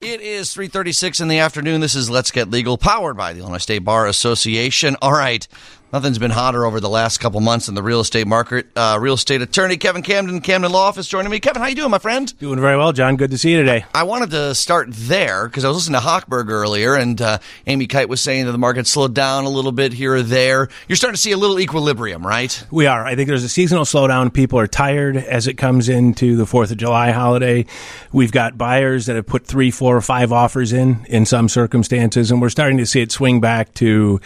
It is 3:36 in the afternoon. This is Let's Get Legal, powered by the Illinois State Bar Association. All right, nothing's been hotter over the last couple months in the real estate market. Real estate attorney Kevin Camden, Camden Law Office, joining me. Kevin, how you doing, my friend? Doing very well, John. Good to see you today. I wanted to start there because I was listening to Hochberg earlier, and Amy Kite was saying that the market slowed down a little bit here or there. You're starting to see a little equilibrium, right? We are. I think there's a seasonal slowdown. People are tired as it comes into the 4th of July holiday. We've got buyers that have put 3, 4, or 5 offers in some circumstances, and we're starting to see it swing back to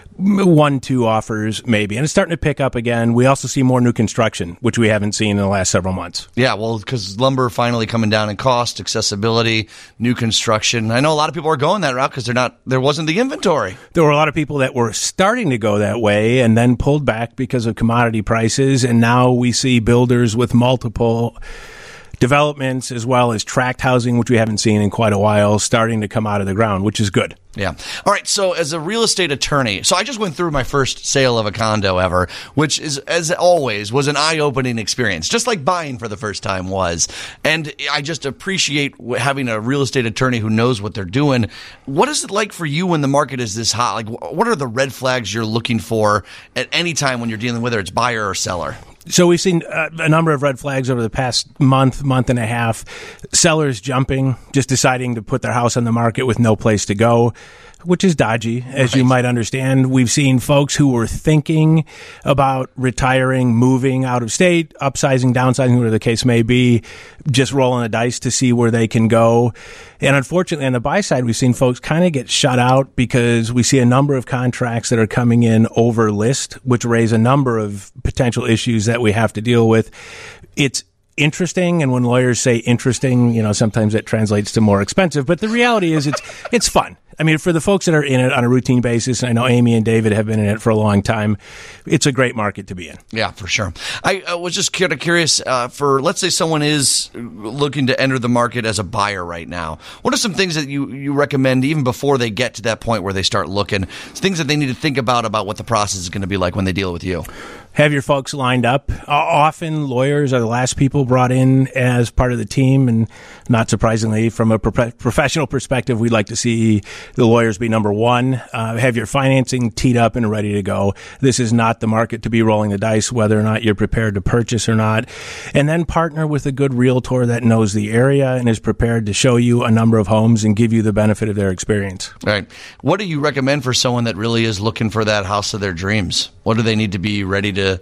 1, 2 offers maybe, and it's starting to pick up again. We also see more new construction, which we haven't seen in the last several months. Yeah, well, because lumber finally coming down in cost, accessibility, new construction. I know a lot of people are going that route because there wasn't the inventory. There were a lot of people that were starting to go that way and then pulled back because of commodity prices, and now we see builders with multiple developments as well as tract housing, which we haven't seen in quite a while, starting to come out of the ground, which is good. Yeah. All right. So as a real estate attorney, so I just went through my first sale of a condo ever, which is, as always, was an eye-opening experience, just like buying for the first time was. And I just appreciate having a real estate attorney who knows what they're doing. What is it like for you when the market is this hot? Like, what are the red flags you're looking for at any time when you're dealing, whether it's buyer or seller? So we've seen a number of red flags over the past month and a half. Sellers jumping, just deciding to put their house on the market with no place to go, which is dodgy, as you might understand. We've seen folks who were thinking about retiring, moving out of state, upsizing, downsizing, whatever the case may be, just rolling the dice to see where they can go. And unfortunately, on the buy side, we've seen folks kind of get shut out because we see a number of contracts that are coming in over list, which raise a number of potential issues that we have to deal with. It's interesting, and when lawyers say interesting, sometimes that translates to more expensive, but the reality is it's fun. I mean, for the folks that are in it on a routine basis, and I know Amy and David have been in it for a long time, it's a great market to be in. Yeah, for sure. I was just kind of curious, for let's say someone is looking to enter the market as a buyer right now, what are some things that you recommend even before they get to that point where they start looking, things that they need to think about what the process is going to be like when they deal with you? Have your folks lined up. Often lawyers are the last people brought in as part of the team, and not surprisingly, from a professional perspective, we'd like to see the lawyers be number one. Have your financing teed up and ready to go. This is not the market to be rolling the dice, whether or not you're prepared to purchase or not. And then partner with a good realtor that knows the area and is prepared to show you a number of homes and give you the benefit of their experience. All right. What do you recommend for someone that really is looking for that house of their dreams? What do they need to be ready to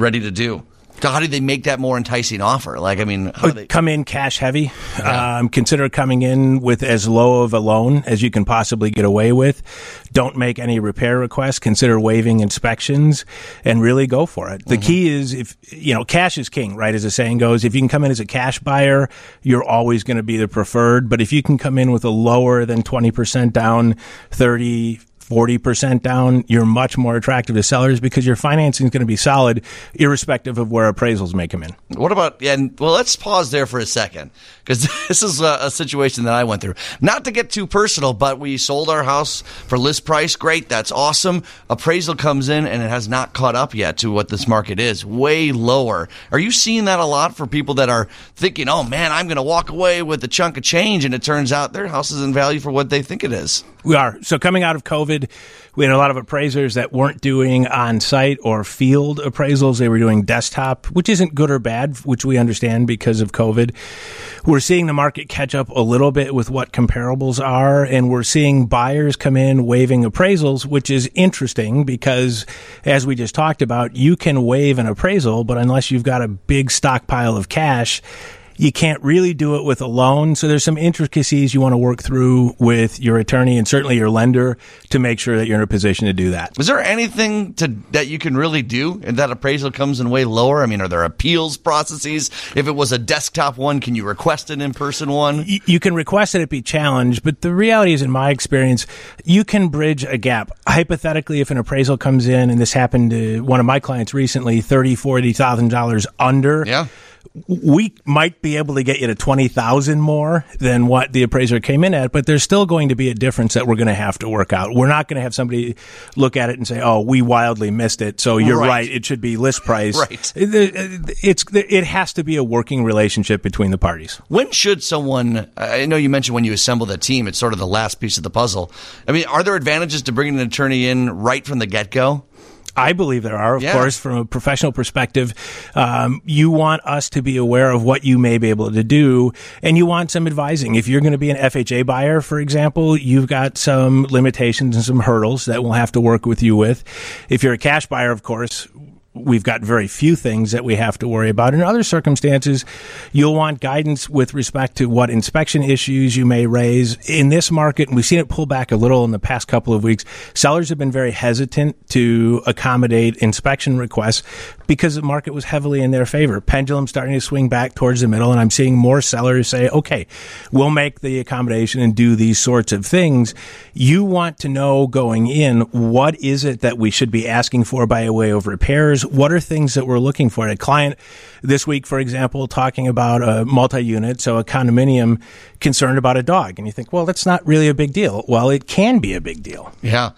do? How do they make that more enticing offer? How do they come in cash heavy? Yeah. Consider coming in with as low of a loan as you can possibly get away with. Don't make any repair requests. Consider waiving inspections and really go for it. The key is cash is king, right? As the saying goes, if you can come in as a cash buyer, you're always going to be the preferred. But if you can come in with a lower than 20% down, 40% down, you're much more attractive to sellers because your financing is going to be solid, irrespective of where appraisals may come in. What about, let's pause there for a second, because this is a situation that I went through. Not to get too personal, but we sold our house for list price. Great, that's awesome. Appraisal comes in, and it has not caught up yet to what this market is. Way lower. Are you seeing that a lot for people that are thinking, oh man, I'm going to walk away with a chunk of change, and it turns out their house is in value for what they think it is? We are. So coming out of COVID, we had a lot of appraisers that weren't doing on-site or field appraisals. They were doing desktop, which isn't good or bad, which we understand because of COVID. We're seeing the market catch up a little bit with what comparables are, and we're seeing buyers come in waiving appraisals, which is interesting because, as we just talked about, you can waive an appraisal, but unless you've got a big stockpile of cash, you can't really do it with a loan. So there's some intricacies you want to work through with your attorney and certainly your lender to make sure that you're in a position to do that. Is there anything that you can really do if that appraisal comes in way lower? I mean, are there appeals processes? If it was a desktop one, can you request an in-person one? You can request that it be challenged, but the reality is, in my experience, you can bridge a gap. Hypothetically, if an appraisal comes in, and this happened to one of my clients recently, $30,000, $40,000 under, we might be able to get you to 20,000 more than what the appraiser came in at, but there's still going to be a difference that we're going to have to work out. We're not going to have somebody look at it and say, "Oh, we wildly missed it, so you're right. It should be list price." Right. It has to be a working relationship between the parties. When should someone? I know you mentioned when you assemble the team, it's sort of the last piece of the puzzle. I mean, are there advantages to bringing an attorney in right from the get-go? I believe there are, of course, from a professional perspective. You want us to be aware of what you may be able to do, and you want some advising. If you're going to be an FHA buyer, for example, you've got some limitations and some hurdles that we'll have to work with you with. If you're a cash buyer, of course, we've got very few things that we have to worry about. In other circumstances, you'll want guidance with respect to what inspection issues you may raise. In this market, and we've seen it pull back a little in the past couple of weeks, sellers have been very hesitant to accommodate inspection requests because the market was heavily in their favor. Pendulum starting to swing back towards the middle, and I'm seeing more sellers say, okay, we'll make the accommodation and do these sorts of things. You want to know going in, what is it that we should be asking for by way of repairs? What are things that we're looking for? A client this week, for example, talking about a multi-unit, so a condominium, concerned about a dog. And you think, well, that's not really a big deal. Well, it can be a big deal. Yeah.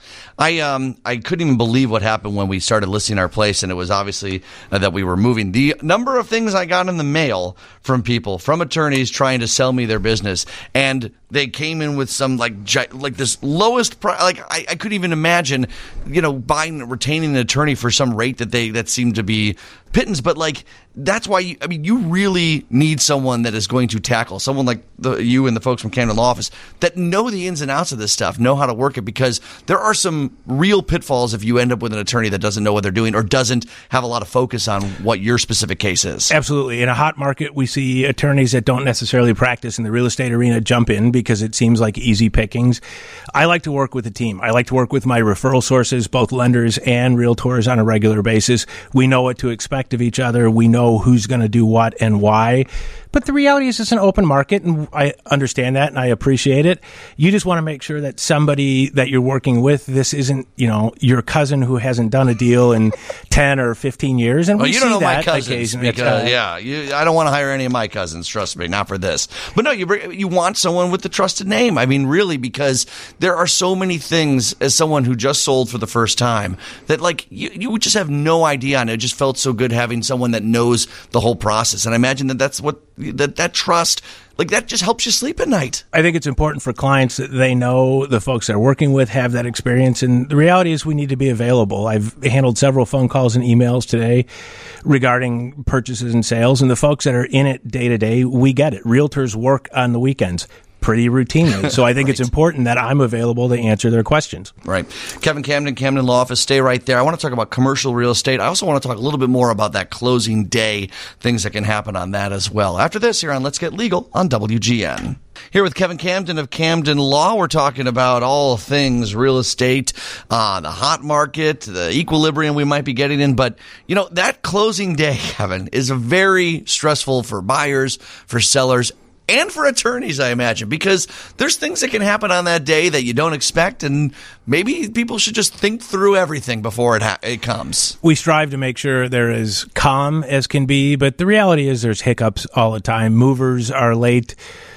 I couldn't even believe what happened when we started listing our place, and it was obviously that we were moving. The number of things I got in the mail from people, from attorneys trying to sell me their business, and they came in with some like this lowest price. Like I couldn't even imagine, retaining an attorney for some rate that seemed to be pittance. But like that's why you really need someone that is going to tackle, someone like you and the folks from Camden Law Office that know the ins and outs of this stuff, know how to work it, because there are some real pitfalls if you end up with an attorney that doesn't know what they're doing or doesn't have a lot of focus on what your specific case is. Absolutely. In a hot market, we see attorneys that don't necessarily practice in the real estate arena jump in because it seems like easy pickings. I like to work with a team. I like to work with my referral sources, both lenders and realtors, on a regular basis. We know what to expect of each other. We know who's going to do what and why. But the reality is it's an open market, and I understand that, and I appreciate it. You just want to make sure that somebody that you're working with, this isn't, your cousin who hasn't done a deal in 10 or 15 years. And we you don't see know that my cousins because, I don't want to hire any of my cousins, trust me, not for this. But no, you want someone with the trusted name. I mean, really, because there are so many things as someone who just sold for the first time that, like, you would just have no idea on it. It just felt so good having someone that knows the whole process. And I imagine that's what that trust, like, that just helps you sleep at night. I think it's important for clients that they know the folks they're working with have that experience. And the reality is we need to be available. I've handled several phone calls and emails today regarding purchases and sales. And the folks that are in it day to day, we get it. Realtors work on the weekends pretty routinely. So I think it's important that I'm available to answer their questions. Right. Kevin Camden, Camden Law Office, stay right there. I want to talk about commercial real estate. I also want to talk a little bit more about that closing day, things that can happen on that as well. After this, here on Let's Get Legal on WGN. Here with Kevin Camden of Camden Law, we're talking about all things real estate, the hot market, the equilibrium we might be getting in. But, that closing day, Kevin, is very stressful for buyers, for sellers, and for attorneys, I imagine, because there's things that can happen on that day that you don't expect, and maybe people should just think through everything before it comes. We strive to make sure they're as calm as can be, but the reality is there's hiccups all the time. Movers are late.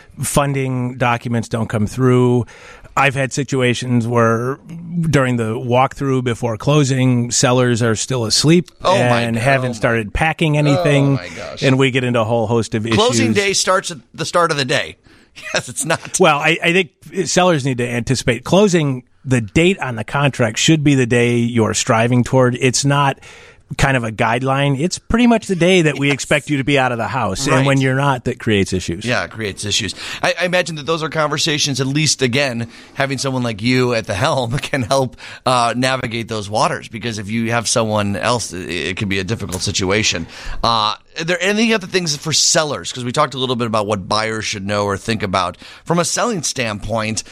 Funding documents don't come through. I've had situations where during the walkthrough before closing, sellers are still asleep and haven't started packing anything. Oh my gosh. And we get into a whole host of issues. Closing day starts at the start of the day. Yes, it's not. Well, I think sellers need to anticipate closing. The date on the contract should be the day you're striving toward. It's not kind of a guideline. It's pretty much the day that we expect you to be out of the house. Right. And when you're not, that creates issues. Yeah, it creates issues. I imagine that those are conversations, at least, again, having someone like you at the helm can help navigate those waters, because if you have someone else, it can be a difficult situation. Are there any other things for sellers? Because we talked a little bit about what buyers should know or think about. From a selling standpoint,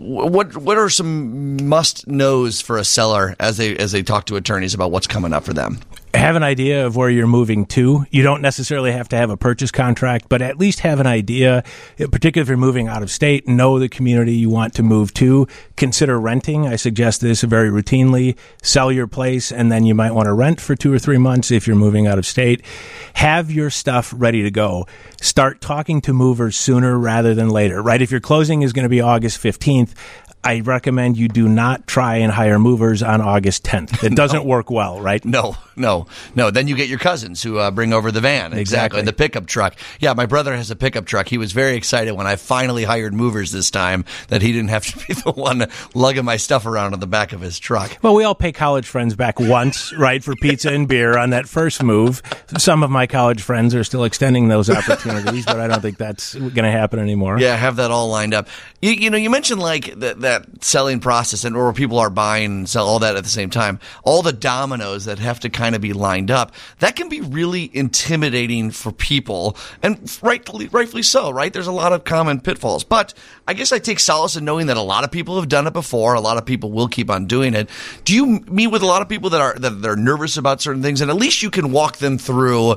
what are some must-knows for a seller as they talk to attorneys about what's coming up for them? Have an idea of where you're moving to. You don't necessarily have to have a purchase contract, but at least have an idea, particularly if you're moving out of state, know the community you want to move to. consider renting. I suggest this very routinely. Sell your place, and then you might want to rent for 2 or 3 months if you're moving out of state. Have your stuff ready to go. Start talking to movers sooner rather than later, right? If your closing is going to be August 15th, I recommend you do not try and hire movers on August 10th. It doesn't work well, right? No. Then you get your cousins who bring over the van. Exactly. And the pickup truck. Yeah, my brother has a pickup truck. He was very excited when I finally hired movers this time that he didn't have to be the one lugging my stuff around on the back of his truck. Well, we all pay college friends back once, right, for pizza and beer on that first move. Some of my college friends are still extending those opportunities, but I don't think that's going to happen anymore. Yeah, have that all lined up. You mentioned like that selling process and where people are buying and sell all that at the same time. All the dominoes that have to kind of be lined up. That can be really intimidating for people, and rightfully so, right? There's a lot of common pitfalls. But I guess I take solace in knowing that a lot of people have done it before. A lot of people will keep on doing it. Do you meet with a lot of people that are nervous about certain things, and at least you can walk them through,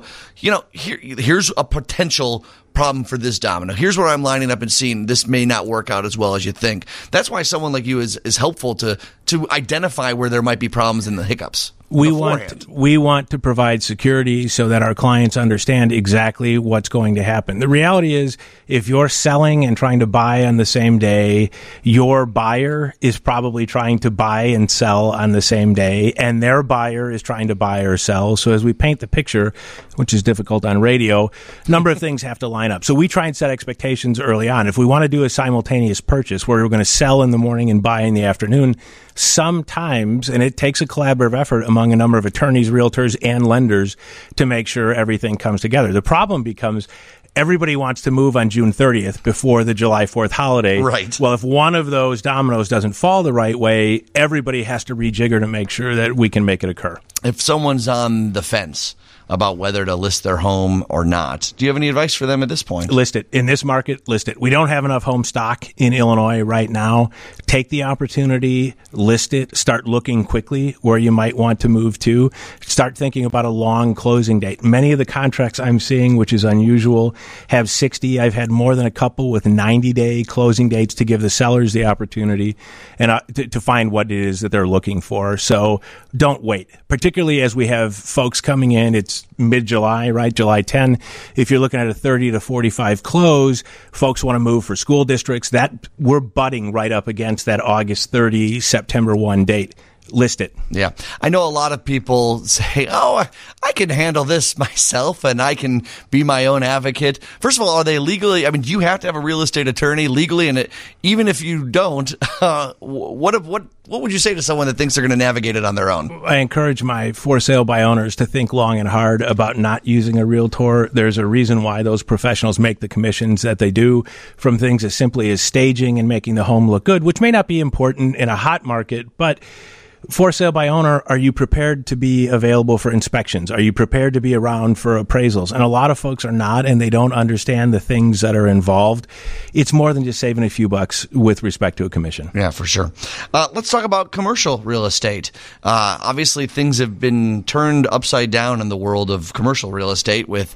here's a potential problem for this domino. Here's where I'm lining up and seeing this may not work out as well as you think. That's why someone like you is helpful to identify where there might be problems and the hiccups. We want to provide security so that our clients understand exactly what's going to happen. The reality is, if you're selling and trying to buy on the same day, your buyer is probably trying to buy and sell on the same day, and their buyer is trying to buy or sell. So as we paint the picture, which is difficult on radio, a number of things have to line up. So we try and set expectations early on. If we want to do a simultaneous purchase where we're going to sell in the morning and buy in the afternoon, sometimes, and it takes a collaborative effort among a number of attorneys, realtors, and lenders to make sure everything comes together. The problem becomes everybody wants to move on June 30th before the July 4th holiday. Right. Well, if one of those dominoes doesn't fall the right way, everybody has to rejigger to make sure that we can make it occur. If someone's on the fence about whether to list their home or not, do you have any advice for them at this point? List it. In this market, list it. We don't have enough home stock in Illinois right now. Take the opportunity, list it, start looking quickly where you might want to move to. Start thinking about a long closing date. Many of the contracts I'm seeing, which is unusual, have 60. I've had more than a couple with 90-day closing dates to give the sellers the opportunity and to find what it is that they're looking for. So don't wait, particularly as we have folks coming in. It's mid-July, right? July 10. If you're looking at a 30 to 45 close, folks want to move for school districts. That we're butting right up against that August 30, September 1 date. List it. Yeah. I know a lot of people say, I can handle this myself and I can be my own advocate. First of all, are they legally, do you have to have a real estate attorney legally? And even if you don't, what would you say to someone that thinks they're going to navigate it on their own? I encourage my for sale by owners to think long and hard about not using a realtor. There's a reason why those professionals make the commissions that they do from things as simply as staging and making the home look good, which may not be important in a hot market, but for sale by owner, are you prepared to be available for inspections? Are you prepared to be around for appraisals? And a lot of folks are not, and they don't understand the things that are involved. It's more than just saving a few bucks with respect to a commission. Yeah, for sure. Let's talk about commercial real estate. Obviously, things have been turned upside down in the world of commercial real estate with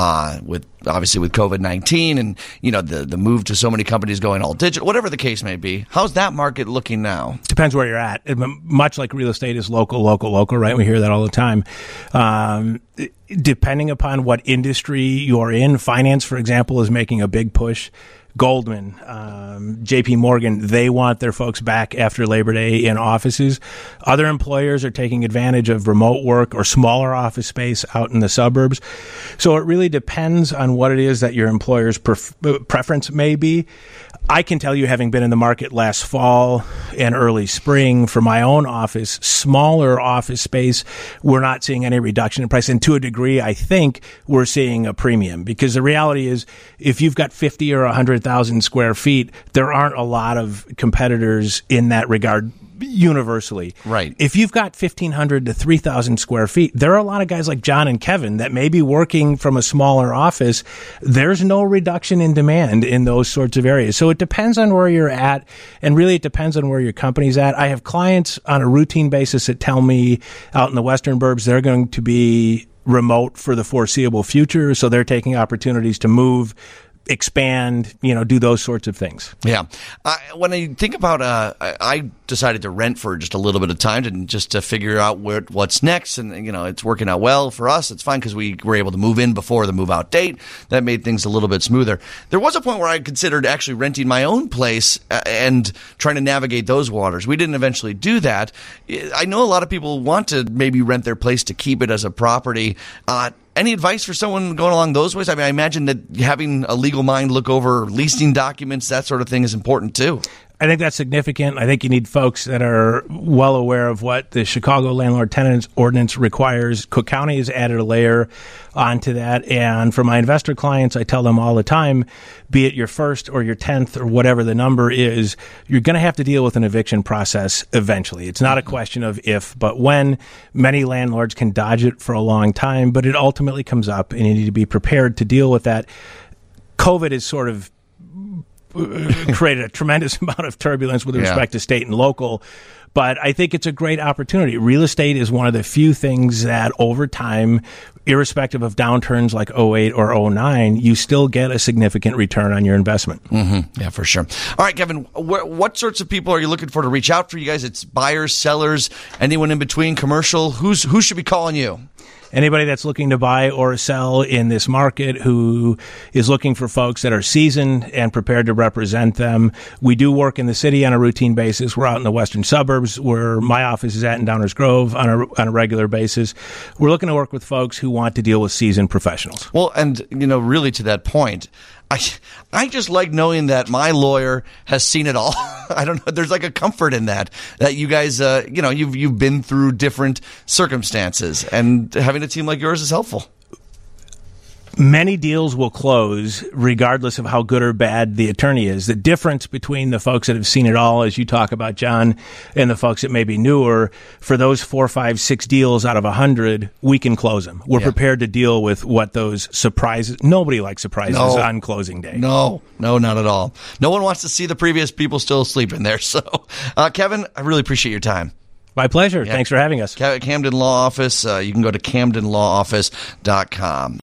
COVID-19 and the move to so many companies going all digital, whatever the case may be. How's that market looking now? Depends where you're at. Much like real estate is local, right? We hear that all the time. Depending upon what industry you're in, finance, for example, is making a big push. Goldman, JP Morgan, they want their folks back after Labor Day in offices. Other employers are taking advantage of remote work or smaller office space out in the suburbs. So it really depends on what it is that your employer's preference may be. I can tell you, having been in the market last fall and early spring for my own office, smaller office space, we're not seeing any reduction in price. And to a degree, I think we're seeing a premium, because the reality is if you've got 50 or 100,000 square feet, there aren't a lot of competitors in that regard universally. Right. If you've got 1,500 to 3,000 square feet, there are a lot of guys like John and Kevin that may be working from a smaller office. There's no reduction in demand in those sorts of areas. So it depends on where you're at, and really it depends on where your company's at. I have clients on a routine basis that tell me out in the Western burbs they're going to be remote for the foreseeable future, so they're taking opportunities to move expand, do those sorts of things. Yeah. When I think about, I decided to rent for just a little bit of time just to figure out what's next. And, it's working out well for us. It's fine because we were able to move in before the move out date. That made things a little bit smoother. There was a point where I considered actually renting my own place and trying to navigate those waters. We didn't eventually do that. I know a lot of people want to maybe rent their place to keep it as a property. Any advice for someone going along those ways? I mean, I imagine that having a legal mind look over leasing documents, that sort of thing, is important too. I think that's significant. I think you need folks that are well aware of what the Chicago Landlord Tenants Ordinance requires. Cook County has added a layer onto that. And for my investor clients, I tell them all the time, be it your first or your 10th or whatever the number is, you're going to have to deal with an eviction process eventually. It's not a question of if, but when. Many landlords can dodge it for a long time, but it ultimately comes up, and you need to be prepared to deal with that. COVID is sort of created a tremendous amount of turbulence with respect to state and local. But I think it's a great opportunity. Real estate is one of the few things that over time, irrespective of downturns like 08 or 09, you still get a significant return on your investment. Mm-hmm. Yeah, for sure. All right, Kevin, what sorts of people are you looking for to reach out for you guys? It's buyers, sellers, anyone in between, commercial? Who should be calling you? Anybody that's looking to buy or sell in this market who is looking for folks that are seasoned and prepared to represent them. We do work in the city on a routine basis. We're out in the western suburbs where my office is at in Downers Grove on a regular basis. We're looking to work with folks who want to deal with seasoned professionals. Well, and, really to that point, I just like knowing that my lawyer has seen it all. I don't know. There's like a comfort in that you guys, you've been through different circumstances, and having a team like yours is helpful. Many deals will close regardless of how good or bad the attorney is. The difference between the folks that have seen it all, as you talk about, John, and the folks that may be newer, for those 4, 5, 6 deals out of 100, we can close them. We're prepared to deal with what those surprises. Nobody likes surprises on closing day. No, not at all. No one wants to see the previous people still sleeping there. So, Kevin, I really appreciate your time. My pleasure. Yeah. Thanks for having us. Camden Law Office. You can go to CamdenLawOffice.com.